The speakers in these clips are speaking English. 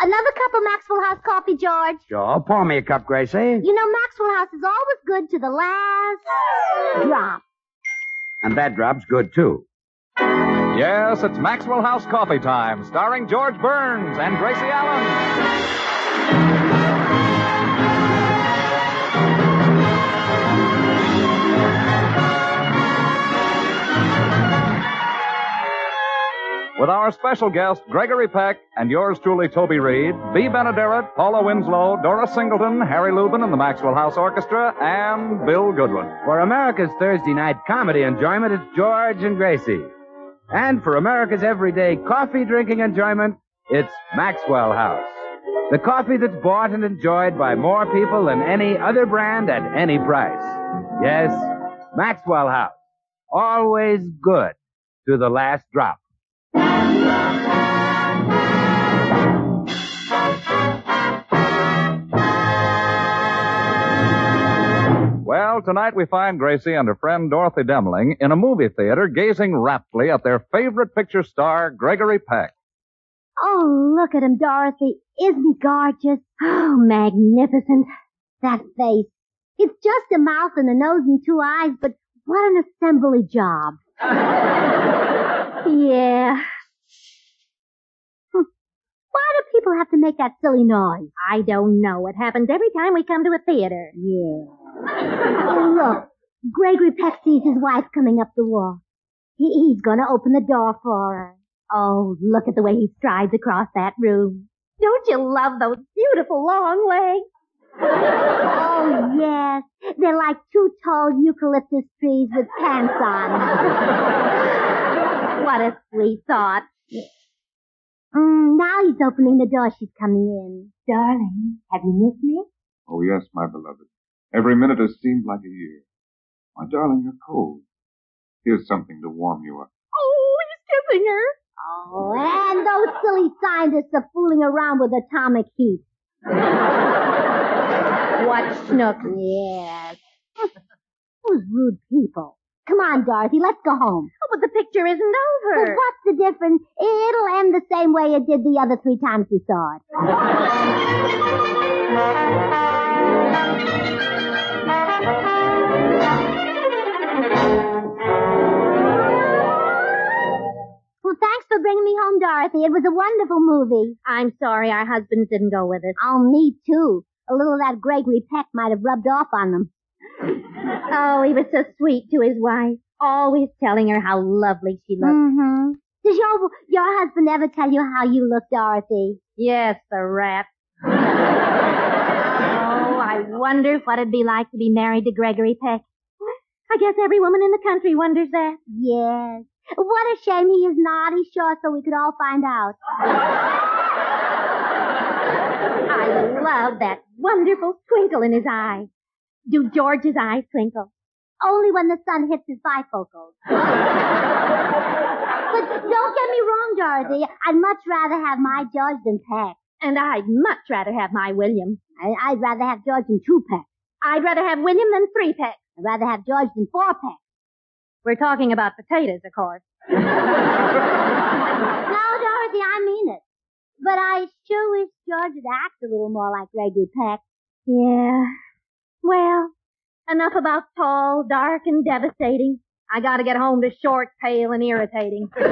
Another cup of Maxwell House coffee, George. Sure. Pour me a cup, Gracie. You know, Maxwell House is always good to the last drop. And that drop's good, too. Yes, it's Maxwell House Coffee Time, starring George Burns and Gracie Allen. With our special guest, Gregory Peck, and yours truly, Toby Reed, Bea Benaderet, Paula Winslow, Dora Singleton, Harry Lubin and the Maxwell House Orchestra, and Bill Goodwin. For America's Thursday night comedy enjoyment, it's George and Gracie. And for America's everyday coffee-drinking enjoyment, it's Maxwell House. The coffee that's bought and enjoyed by more people than any other brand at any price. Yes, Maxwell House. Always good to the last drop. Well, tonight we find Gracie and her friend Dorothy Demling in a movie theater gazing raptly at their favorite picture star, Gregory Peck. Oh, look at him, Dorothy. Isn't he gorgeous? Oh, magnificent. That face. It's just a mouth and a nose and two eyes, but what an assembly job. Yeah. Why do people have to make that silly noise? I don't know. It happens every time we come to a theater. Yeah. Oh, look. Gregory Peck sees his wife coming up the walk. He's going to open the door for her. Oh, look at the way he strides across that room. Don't you love those beautiful long legs? Oh, yes. They're like two tall eucalyptus trees with pants on. What a sweet thought. Now he's opening the door. She's coming in. Darling, have you missed me? Oh, yes, my beloved. Every minute has seemed like a year. My darling, you're cold. Here's something to warm you up. Oh, he's kissing her. Oh, and those silly scientists are fooling around with atomic heat. What schnook? Yes. Those rude people. Come on, Dorothy, let's go home. Oh, but the picture isn't over. Well, what's the difference? It'll end the same way it did the other 3 times we saw it. Well, thanks for bringing me home, Dorothy. It was a wonderful movie. I'm sorry our husbands didn't go with us. Oh, me too. A little of that Gregory Peck might have rubbed off on them. Oh, he was so sweet to his wife, always telling her how lovely she looked. Mm-hmm. Does your husband ever tell you how you look, Dorothy? Yes, the rat. Oh, I wonder what it'd be like to be married to Gregory Peck. I guess every woman in the country wonders that. Yes. What a shame he is naughty, sure, so we could all find out. I love that wonderful twinkle in his eye. Do George's eyes twinkle? Only when the sun hits his bifocals. But don't get me wrong, Dorothy. I'd much rather have my George than Peck. And I'd much rather have my William. I'd rather have George than 2 Pecks. I'd rather have William than 3 Pecks. I'd rather have George than 4 Pecks. We're talking about potatoes, of course. No, Dorothy, I mean it. But I sure wish George would act a little more like Gregory Peck. Yeah. Well, enough about tall, dark, and devastating. I gotta get home to short, pale, and irritating. Good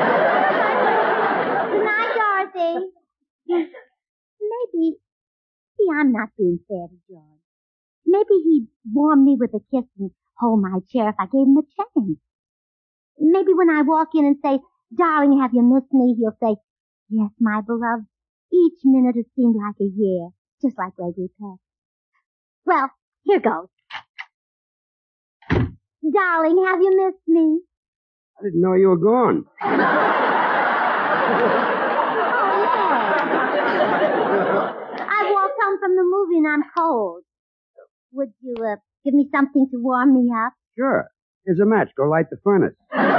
night, Dorothy. Maybe I'm not being fair to George. Maybe he'd warm me with a kiss and hold my chair if I gave him a chance. Maybe when I walk in and say, darling, have you missed me? He'll say, yes, my beloved. Each minute has seemed like a year, just like Gregory Peck. Well, here goes. Darling, have you missed me? I didn't know you were gone. Oh, yeah. I walked home from the movie and I'm cold. Would you give me something to warm me up? Sure. Here's a match. Go light the furnace.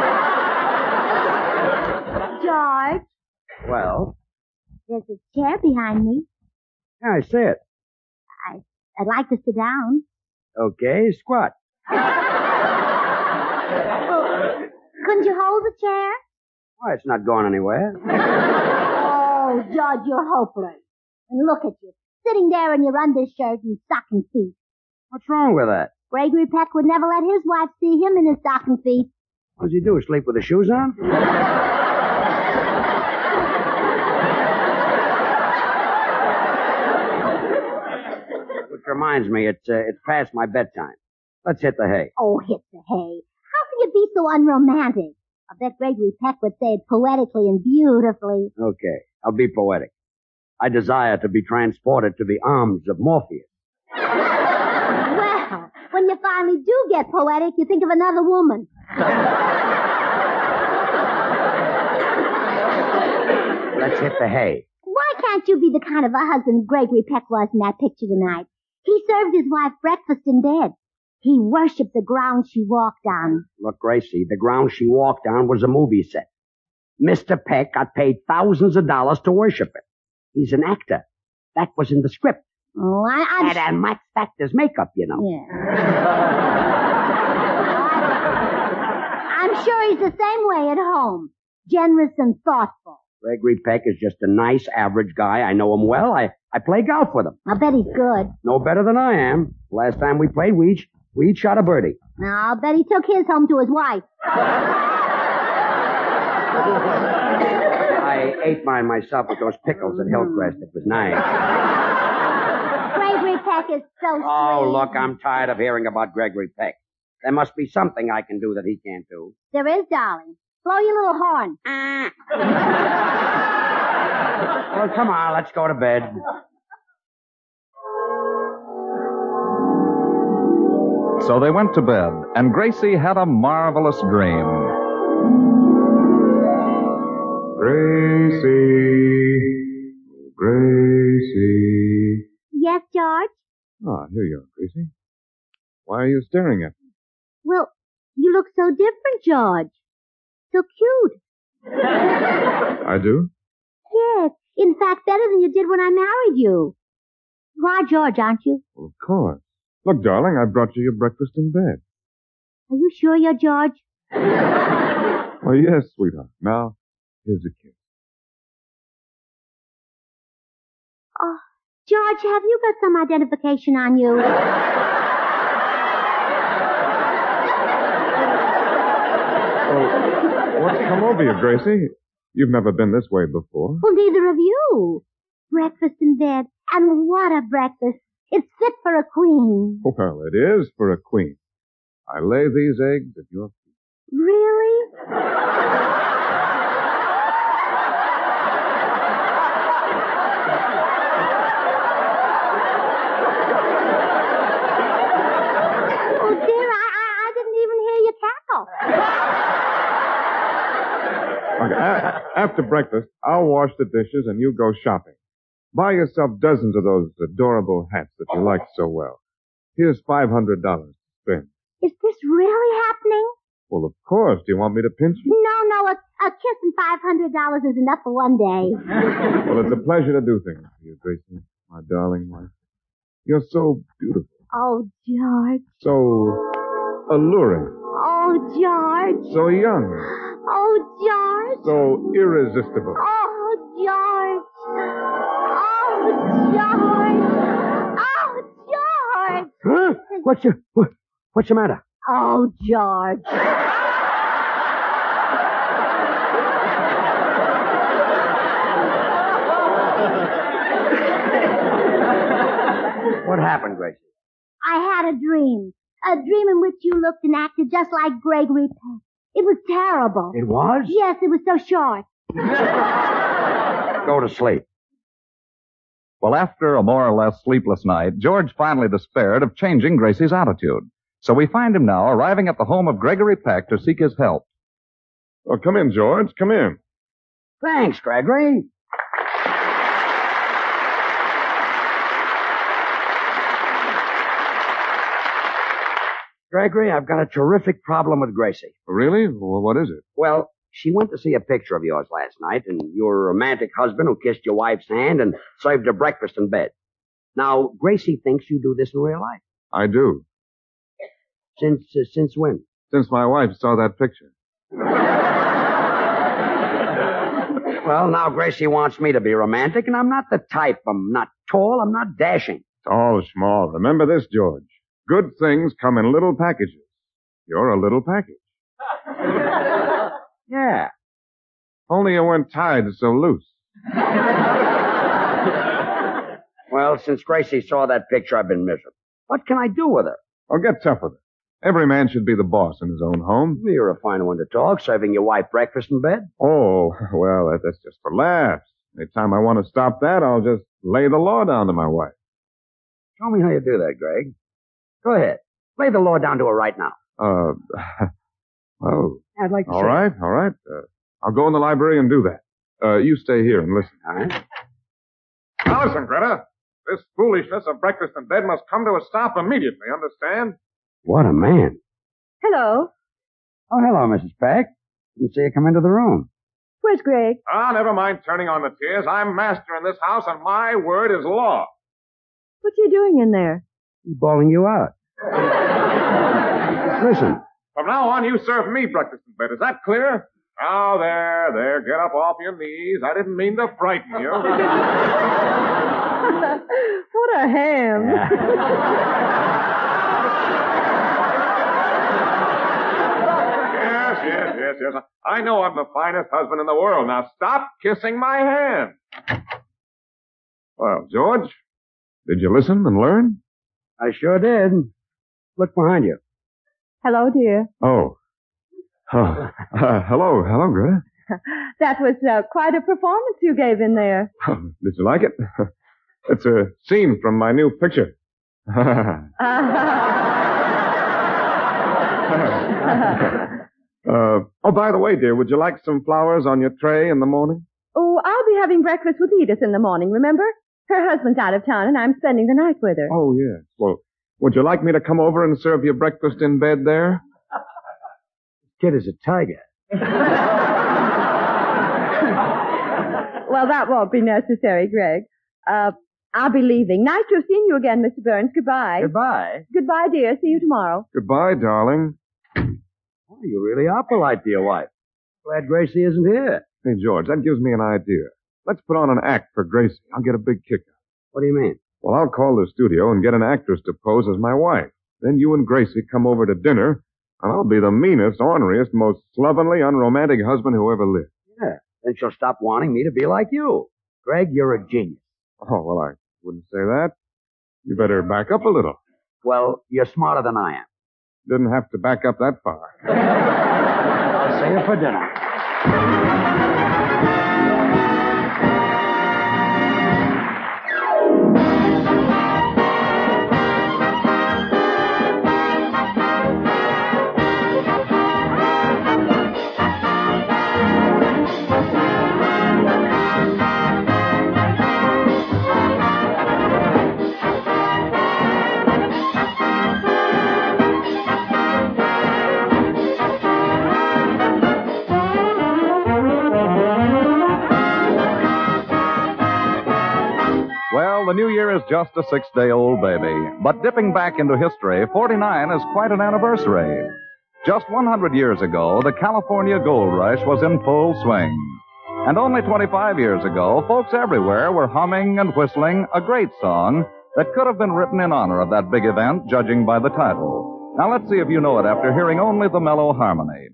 George? Well? There's a chair behind me. Yeah, I see it. I'd like to sit down. Okay, squat. Well, couldn't you hold the chair? Why, it's not going anywhere. Oh, George, you're hopeless. And look at you, sitting there in your undershirt and stocking feet. What's wrong with that? Gregory Peck would never let his wife see him in his stocking feet. What does he do, sleep with the shoes on? Which reminds me, it's past my bedtime. Let's hit the hay. Oh, hit the hay. How can you be so unromantic? I bet Gregory Peck would say it poetically and beautifully. Okay, I'll be poetic. I desire to be transported to the arms of Morpheus. Well, when you finally do get poetic, you think of another woman. Let's hit the hay. Why can't you be the kind of a husband Gregory Peck was in that picture tonight? He served his wife breakfast in bed. He worshipped the ground she walked on. Look, Gracie, the ground she walked on was a movie set. Mr. Peck got paid thousands of dollars to worship it. He's an actor. That was in the script. Oh, And Max Factor's makeup, you know. Yeah. I'm sure he's the same way at home. Generous and thoughtful. Gregory Peck is just a nice, average guy. I know him well. I play golf with him. I bet he's good. No better than I am. Last time we played, we each shot a birdie. Now, I'll bet he took his home to his wife. I ate mine myself with those pickles at Hillcrest. It was nice. Gregory Peck is so sweet. Oh, look, I'm tired of hearing about Gregory Peck. There must be something I can do that he can't do. There is, darling. Blow your little horn. Well, come on, let's go to bed. So they went to bed, and Gracie had a marvelous dream. Gracie. Yes, George? Ah, here you are, Gracie. Why are you staring at me? Well, you look so different, George. So cute. I do? Yes. In fact, better than you did when I married you. You are George, aren't you? Well, of course. Look, darling, I brought you your breakfast in bed. Are you sure you're George? Oh, yes, sweetheart. Now, here's a kiss. Oh, George, have you got some identification on you? Oh, what's come over you, Gracie? You've never been this way before. Well, neither of you. Breakfast in bed. And what a breakfast. It's fit for a queen. Well, it is for a queen. I lay these eggs at your feet. Really? Oh, dear, I didn't even hear you cackle. Okay, after breakfast, I'll wash the dishes and you go shopping. Buy yourself dozens of those adorable hats that you like so well. Here's $500 to spend. Is this really happening? Well, of course. Do you want me to pinch you? No, a kiss and $500 is enough for one day. Well, it's a pleasure to do things for you, Gracie, my darling wife. You're so beautiful. Oh, George. So alluring. Oh, George. So young. Oh, George. So irresistible. Oh, George. Oh, George. Oh, George. Huh? What's the matter? Oh, George. What happened, Gracie? I had a dream. A dream in which you looked and acted just like Gregory Peck. It was terrible. It was? Yes, it was so short. Go to sleep. Well, after a more or less sleepless night, George finally despaired of changing Gracie's attitude. So we find him now arriving at the home of Gregory Peck to seek his help. Oh, come in, George. Come in. Thanks, Gregory. Gregory, I've got a terrific problem with Gracie. Really? Well, what is it? Well, she went to see a picture of yours last night, and your romantic husband who kissed your wife's hand and served her breakfast in bed. Now, Gracie thinks you do this in real life. I do. Since when? Since my wife saw that picture. Well, now Gracie wants me to be romantic, and I'm not the type. I'm not tall. I'm not dashing. Tall or small. Remember this, George. Good things come in little packages. You're a little package. Yeah. Only you weren't tied so loose. Well, since Gracie saw that picture, I've been miserable. What can I do with her? Oh, get tough with it. Every man should be the boss in his own home. You're a fine one to talk, serving your wife breakfast in bed. Oh, well, that's just for laughs. Anytime I want to stop that, I'll just lay the law down to my wife. Show me how you do that, Greg. Go ahead. Lay the law down to her right now. Oh. I'd like to All see right. I'll go in the library and do that. You stay here and listen. All right. Now listen, Greta. This foolishness of breakfast in bed must come to a stop immediately, understand? What a man. Hello. Oh, hello, Mrs. Peck. Didn't see you come into the room. Where's Greg? Ah, never mind turning on the tears. I'm master in this house, and my word is law. What you doing in there? He's bawling you out. Listen. From now on, you serve me breakfast in bed. Is that clear? Now, there. Get up off your knees. I didn't mean to frighten you. What a ham. Yes. I know I'm the finest husband in the world. Now stop kissing my hand. Well, George, did you listen and learn? I sure did. Look behind you. Hello, dear. Oh. Hello, Greta. That was quite a performance you gave in there. Did you like it? It's a scene from my new picture. Oh, by the way, dear, would you like some flowers on your tray in the morning? Oh, I'll be having breakfast with Edith in the morning, remember? Her husband's out of town, and I'm spending the night with her. Oh, yes. Well, would you like me to come over and serve you breakfast in bed there? Kid is a tiger. Well, that won't be necessary, Greg. I'll be leaving. Nice to have seen you again, Mr. Burns. Goodbye. Goodbye. Goodbye, dear. See you tomorrow. Goodbye, darling. Oh, you really are polite to your wife. Glad Gracie isn't here. Hey, George, that gives me an idea. Let's put on an act for Gracie. I'll get a big kick out. What do you mean? Well, I'll call the studio and get an actress to pose as my wife. Then you and Gracie come over to dinner, and I'll be the meanest, orneriest, most slovenly, unromantic husband who ever lived. Yeah. Then she'll stop wanting me to be like you. Greg, you're a genius. Oh, well, I wouldn't say that. You better back up a little. Well, you're smarter than I am. Didn't have to back up that far. I'll see you for dinner. The new year is just a 6-day-old baby. But dipping back into history, 49 is quite an anniversary. Just 100 years ago, the California gold rush was in full swing. And only 25 years ago, folks everywhere were humming and whistling a great song that could have been written in honor of that big event, judging by the title. Now let's see if you know it after hearing only the mellow harmony.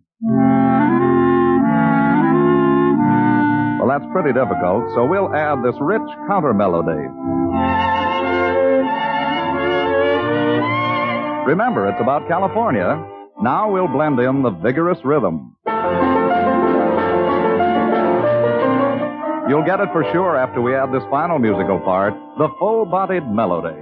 Well, that's pretty difficult, so we'll add this rich counter melody. Remember, it's about California. Now we'll blend in the vigorous rhythm. You'll get it for sure after we add this final musical part, the full-bodied melody.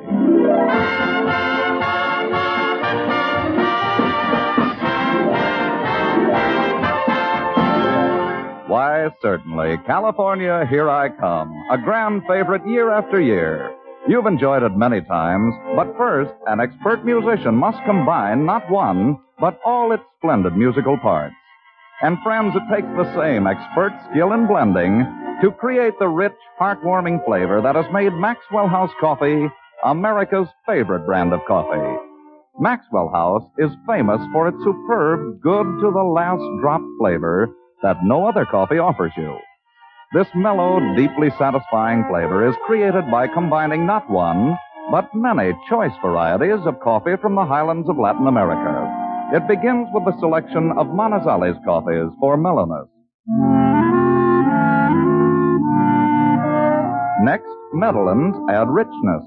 Why, certainly, California, Here I Come, a grand favorite year after year. You've enjoyed it many times, but first, an expert musician must combine not one, but all its splendid musical parts. And friends, it takes the same expert skill in blending to create the rich, heartwarming flavor that has made Maxwell House Coffee America's favorite brand of coffee. Maxwell House is famous for its superb, good-to-the-last-drop flavor that no other coffee offers you. This mellow, deeply satisfying flavor is created by combining not one, but many choice varieties of coffee from the highlands of Latin America. It begins with the selection of Manizales coffees for mellowness. Next, Netherlands add richness.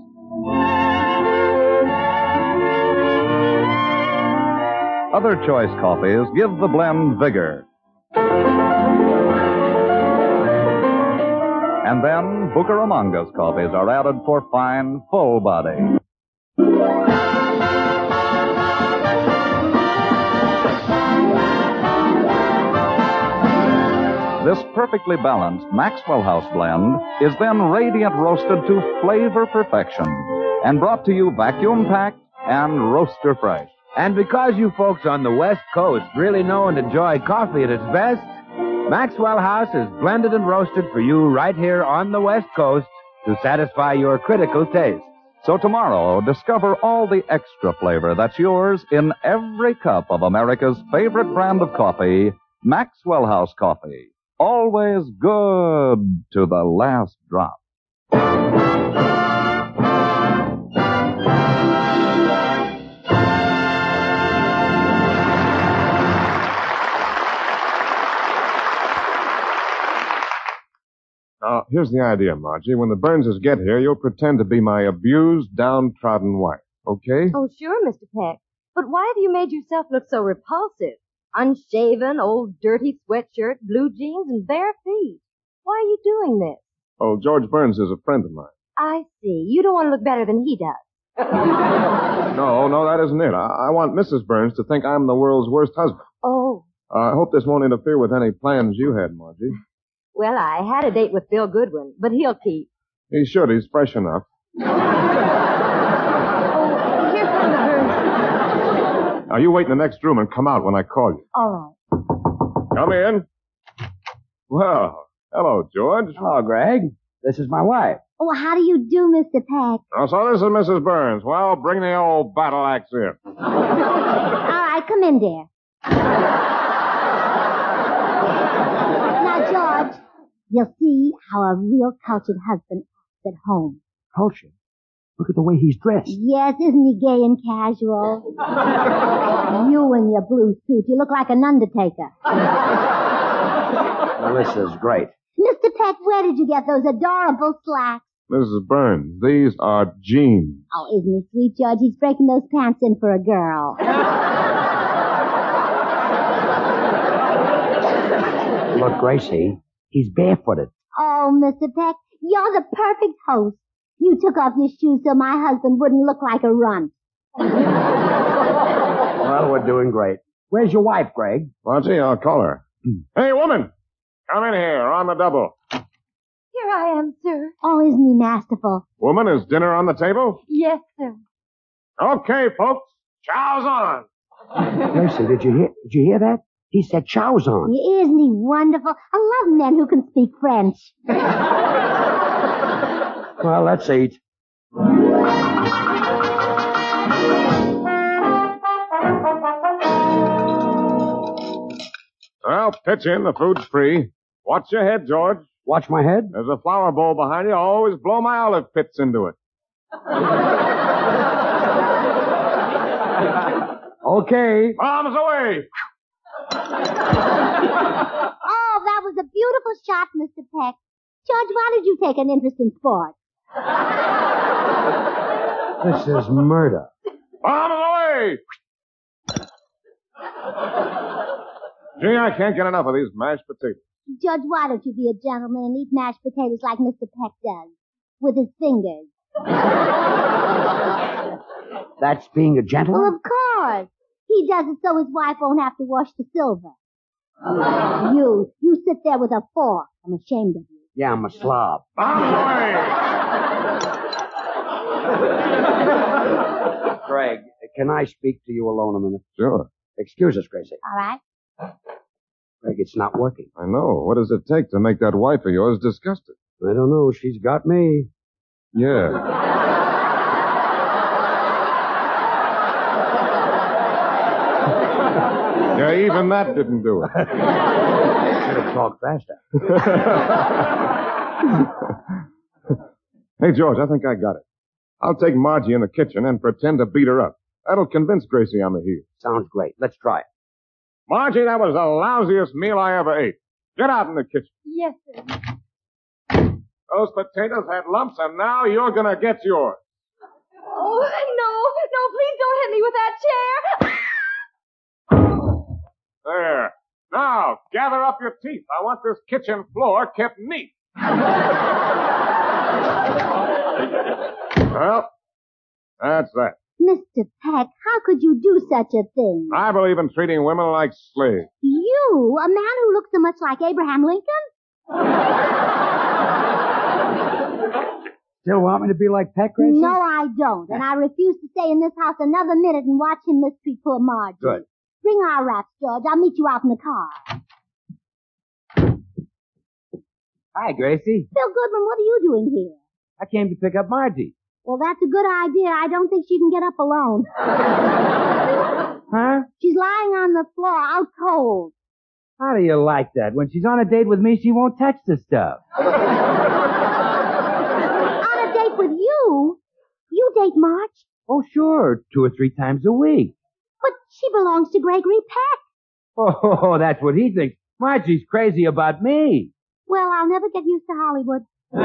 Other choice coffees give the blend vigor. And then Bucaramangas coffees are added for fine, full body. This perfectly balanced Maxwell House blend is then radiant roasted to flavor perfection and brought to you vacuum packed and roaster fresh. And because you folks on the West Coast really know and enjoy coffee at its best, Maxwell House is blended and roasted for you right here on the West Coast to satisfy your critical taste. So tomorrow, discover all the extra flavor that's yours in every cup of America's favorite brand of coffee, Maxwell House Coffee. Always good to the last drop. Now, here's the idea, Margie. When the Burnses get here, you'll pretend to be my abused, downtrodden wife, okay? Oh, sure, Mr. Peck. But why have you made yourself look so repulsive? Unshaven, old dirty sweatshirt, blue jeans, and bare feet. Why are you doing this? Oh, George Burns is a friend of mine. I see. You don't want to look better than he does. No, that isn't it. I want Mrs. Burns to think I'm the world's worst husband. Oh. I hope this won't interfere with any plans you had, Margie. Well, I had a date with Bill Goodwin, but he'll keep. He should. He's fresh enough. Oh, here come the Burns. Now, you wait in the next room and come out when I call you. All right. Come in. Well, hello, George. Hello, Greg. This is my wife. Oh, how do you do, Mr. Peck? Oh, so this is Mrs. Burns. Well, bring the old battle axe in. All right, come in there. Now, George, you'll see how a real cultured husband acts at home. Culture. Look at the way he's dressed. Yes, isn't he gay and casual? You in your blue suit, you look like an undertaker. Well, this is great. Mr. Peck, where did you get those adorable slacks? Mrs. Burns, these are jeans. Oh, isn't he sweet, George? He's breaking those pants in for a girl. Look, Gracie, he's barefooted. Oh, Mr. Peck, you're the perfect host. You took off your shoes so my husband wouldn't look like a runt. Well, we're doing great. Where's your wife, Greg? Margie, I'll call her. Hey, woman! Come in here, on the double. Here I am, sir. Oh, isn't he masterful? Woman, is dinner on the table? Yes, sir. Okay, folks. Chow's on. Gracie, did you hear that? He said chow's on. Isn't he wonderful? I love men who can speak French. Well, let's eat. Well, pitch in. The food's free. Watch your head, George. Watch my head. There's a flower bowl behind you. I'll always blow my olive pits into it. Okay. Bombs away! Oh, that was a beautiful shot, Mr. Peck. George, why did you take an interest in sports? This is murder. Bombs away! Gee, I can't get enough of these mashed potatoes. Judge, why don't you be a gentleman and eat mashed potatoes like Mr. Peck does? With his fingers. That's being a Well, gentleman? of course. He does it so his wife won't have to wash the silver. You sit there with a fork. I'm ashamed of you. Yeah, I'm a slob. Bombs away! Greg, can I speak to you alone a minute? Sure. Excuse us, Gracie. All right? Greg, it's not working. I know. What does it take to make that wife of yours disgusted? I don't know. She's got me. Yeah. Yeah, even that didn't do it. Should have talked faster. Hey, George, I think I got it. I'll take Margie in the kitchen and pretend to beat her up. That'll convince Gracie I'm the heel. Sounds great. Let's try it. Margie, that was the lousiest meal I ever ate. Get out in the kitchen. Yes, sir. Those potatoes had lumps, and now you're going to get yours. Oh, no, please don't hit me with that chair. There. Now, gather up your teeth. I want this kitchen floor kept neat. Well, that's that. Mr. Peck, how could you do such a thing? I believe in treating women like slaves. You, a man who looks so much like Abraham Lincoln? Still want me to be like Peck, Gracie? No, I don't. And I refuse to stay in this house another minute and watch him mistreat poor Margie. Good. Bring our wraps, George. I'll meet you out in the car. Hi, Gracie. Bill Goodman, what are you doing here? I came to pick up Margie. Well, that's a good idea. I don't think she can get up alone. Huh? She's lying on the floor, out cold. How do you like that? When she's on a date with me, she won't touch the stuff. On a date with you? You date Marge? Oh, sure. 2 or 3 times a week. But she belongs to Gregory Peck. Oh, that's what he thinks. Margie's crazy about me. Well, I'll never get used to Hollywood.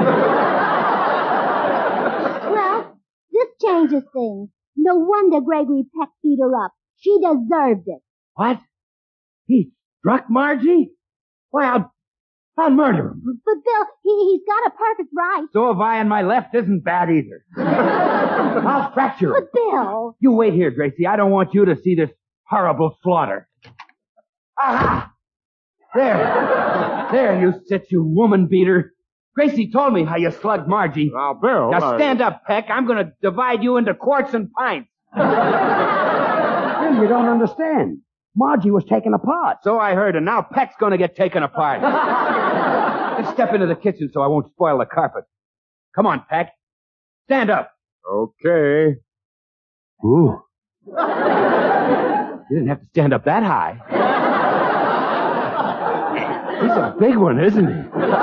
Well, this changes things. No wonder Gregory Peck beat her up. She deserved it. What? He struck Margie? Why, I'll murder him. But Bill, he's got a perfect right. So have I, and my left isn't bad either. I'll fracture him. But Bill... You wait here, Gracie. I don't want you to see this horrible slaughter. Aha! There you sit, you woman beater. Gracie told me how you slugged Margie. Now, Bill... Now stand up, Peck. I'm going to divide you into quarts and pints. Bill, you don't understand. Margie was taken apart. So I heard, and now Peck's going to get taken apart. Let's step into the kitchen so I won't spoil the carpet. Come on, Peck. Stand up. Okay. Ooh. You didn't have to stand up that high. He's a big one, isn't he?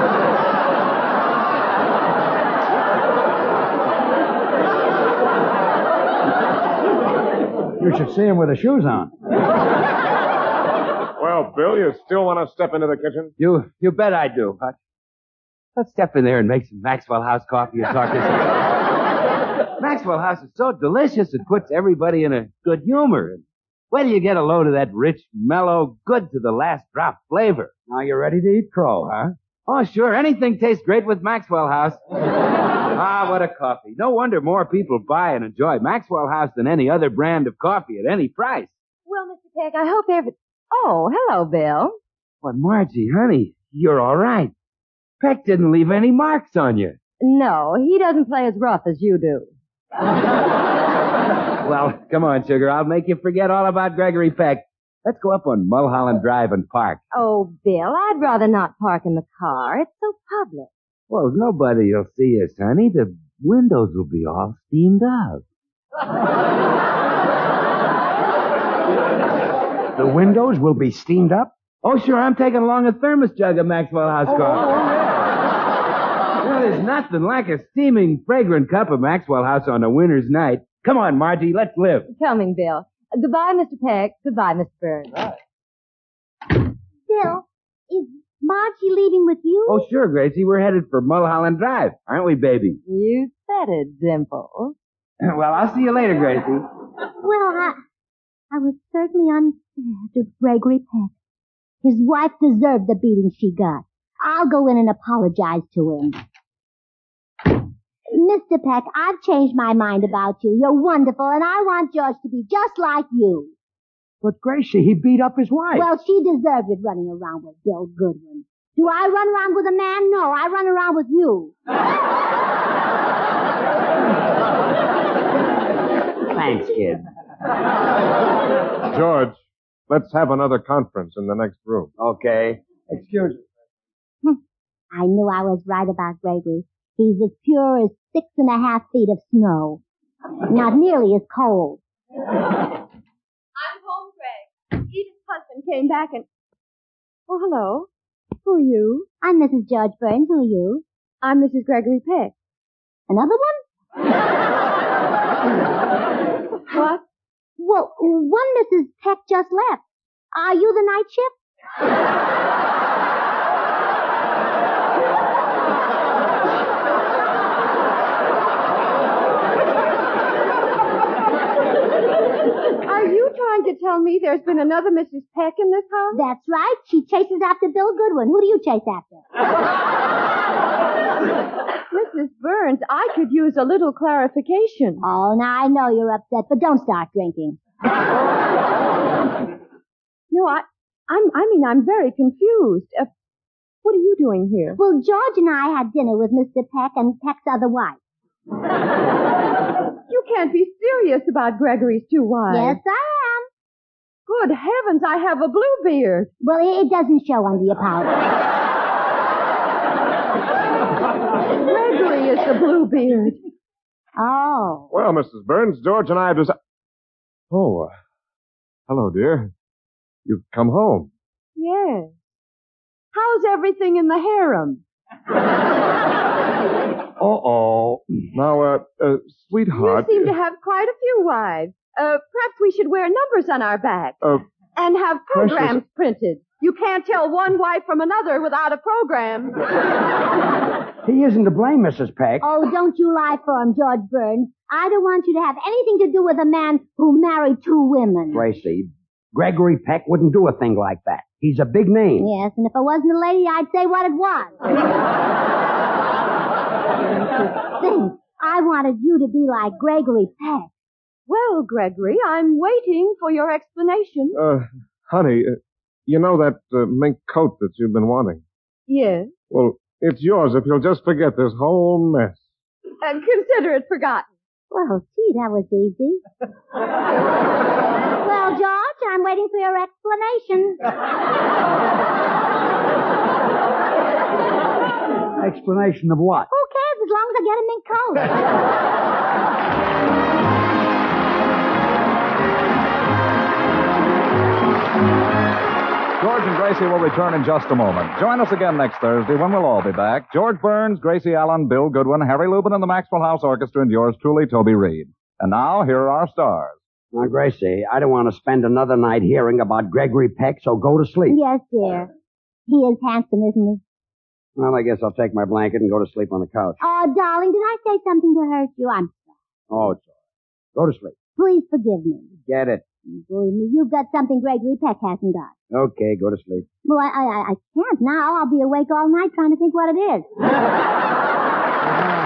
You should see him with the shoes on. Well, Bill, you still want to step into the kitchen? You bet I do, Huck. Let's step in there and make some Maxwell House coffee and talk this out. Maxwell House is so delicious, it puts everybody in a good humor. And where do you get a load of that rich, mellow, good to the last drop flavor? Now you're ready to eat crow, huh? Oh, sure. Anything tastes great with Maxwell House. Ah, what a coffee. No wonder more people buy and enjoy Maxwell House than any other brand of coffee at any price. Well, Mr. Peck, I hope Oh, hello, Bill. But Margie, honey, you're all right. Peck didn't leave any marks on you. No, he doesn't play as rough as you do. Well, come on, sugar. I'll make you forget all about Gregory Peck. Let's go up on Mulholland Drive and park. Oh, Bill, I'd rather not park in the car. It's so public. Well, nobody'll see us, honey. The windows will be all steamed up. The windows will be steamed up? Oh, sure. I'm taking along a thermos jug of Maxwell House coffee. Well, there's nothing like a steaming, fragrant cup of Maxwell House on a winter's night. Come on, Margie. Let's live. Coming, Bill. Goodbye, Mr. Peck. Goodbye, Mr. Burns. Bill, is Margie leaving with you? Oh, sure, Gracie. We're headed for Mulholland Drive, aren't we, baby? You said it, Dimples. Well, I'll see you later, Gracie. Well, I was certainly unfair to Gregory Peck. His wife deserved the beating she got. I'll go in and apologize to him. Mr. Peck, I've changed my mind about you. You're wonderful, and I want George to be just like you. But Gracie, he beat up his wife. Well, she deserved it running around with Bill Goodwin. Do I run around with a man? No, I run around with you. Thanks, kid. George, let's have another conference in the next room. Okay. Excuse me. I knew I was right about Gregory. He's as pure as 6.5 feet of snow. Not nearly as cold. I'm home, Greg. Edith husband came back and... Oh, hello. Who are you? I'm Mrs. George Burns. Who are you? I'm Mrs. Gregory Peck. Another one? What? Well, one Mrs. Peck just left. Are you the night shift? Are you trying to tell me there's been another Mrs. Peck in this house? That's right. She chases after Bill Goodwin. Who do you chase after? Mrs. Burns, I could use a little clarification. Oh, now I know you're upset, but don't start drinking. No, I'm very confused. What are you doing here? Well, George and I had dinner with Mr. Peck and Peck's other wife. You can't be serious about Gregory's two wives. Yes, I am. Good heavens, I have a blue beard. Well, it doesn't show under your powder. Gregory is the blue beard. Oh. Well, Mrs. Burns, George and I have decided... Oh, hello, dear. You've come home. Yes. How's everything in the harem? Uh-oh. Now, sweetheart... You seem to have quite a few wives. Perhaps we should wear numbers on our backs. And have programs printed. You can't tell one wife from another without a program. He isn't to blame, Mrs. Peck. Oh, don't you lie for him, George Burns. I don't want you to have anything to do with a man who married two women. Gracie, Gregory Peck wouldn't do a thing like that. He's a big name. Yes, and if I wasn't a lady, I'd say what it was. Think, I wanted you to be like Gregory Peck. Well, Gregory, I'm waiting for your explanation. Honey, you know that mink coat that you've been wanting? Yes. Well, it's yours if you'll just forget this whole mess. And consider it forgotten. Well, gee, that was easy. Well, George, I'm waiting for your explanation. Explanation of what? Who cares as long as I get a mink coat? George and Gracie will return in just a moment. Join us again next Thursday when we'll all be back. George Burns, Gracie Allen, Bill Goodwin, Harry Lubin, and the Maxwell House Orchestra, and yours truly, Toby Reed. And now, here are our stars. Now, Gracie, I don't want to spend another night hearing about Gregory Peck, so go to sleep. Yes, dear. He is handsome, isn't he? Well, I guess I'll take my blanket and go to sleep on the couch. Oh, darling, did I say something to hurt you? I'm sorry. Oh, it's all right. Go to sleep. Please forgive me. Get it. Believe me, you've got something Gregory Peck hasn't got. Okay, go to sleep. Well, I can't now. I'll be awake all night trying to think what it is.